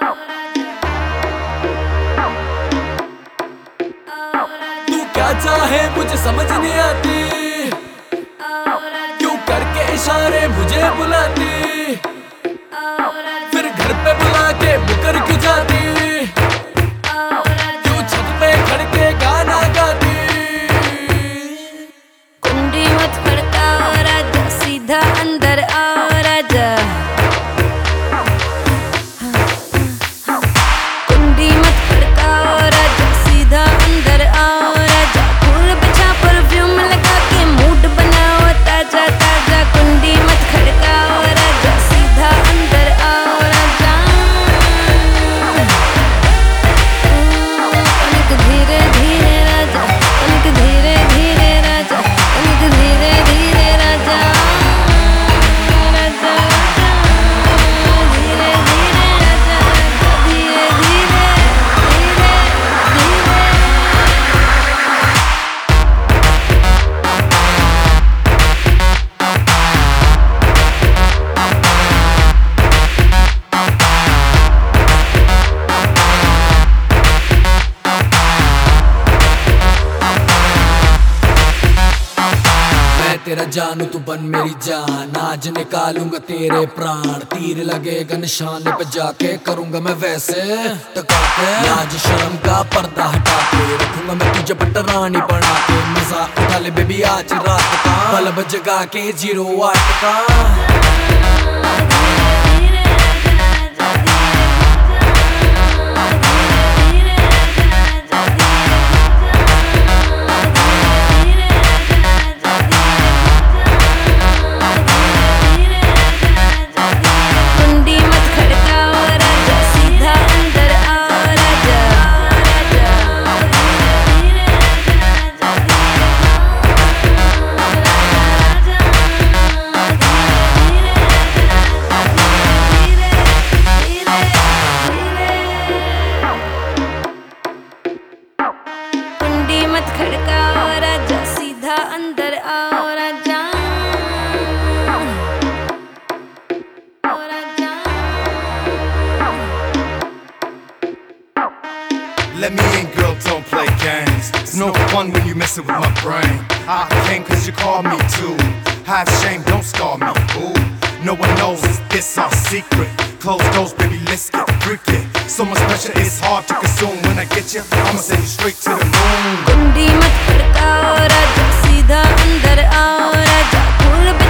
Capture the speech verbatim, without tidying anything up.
तू क्या चाहे मुझे समझ नहीं आती, क्यों करके इशारे मुझे बुलाती, फिर घर पे बुला के मुकर क्यों जाती, क्यों छत पे खड़ के गाना गाती। कुंडी मत खड़काओ राजा, सीधा अंदर आओ राजा। कुंडी मत खड़काओ राजा, सीधा अंदर आओ राजा। फूल बिछा परफ्यूम लगा के मूड बनाओ ताजा ताजा। कुंडी मत खड़काओ राजा, सीधा अंदर आओ राजा। तनिक धीरे धीरे राजा, तनिक धीरे धीरे राजा, तनिक धीरे धीरे राजा। राजा धीरे धीरे राजा, धीरे धीरे धीरे धीरे। मैं तेरा जानू तू बन मेरी जान, आज निकालूंगा तेरे प्राण। तीर लगेगा निशाने पे जाके, करूंगा मैं वैसे टका के। लाज शर्म का पर्दा हटा के, रखूंगा मैं तुझे पटरानी बना के। मजा उठा ले बेबी आज रात का, बल्ब जगा के जीरो वाट का। कुंडी मत खड़काओ राजा, सीधा अंदर आओ राजा। कुंडी मत खड़काओ राजा, सीधा अंदर आओ राजा। Let me in, girl, don't play games. It's no fun when you messing with my brain. I came cause you called me to. Have shame, don't scar me, ooh. No one knows, it's our secret. Close doors, baby, let's get freaky. So much pressure, it's hard to consume. When I get you, I'ma send you straight to the moon. कुंडी मत खड़काओ राजा, सीधा अंदर आओ राजा। फूल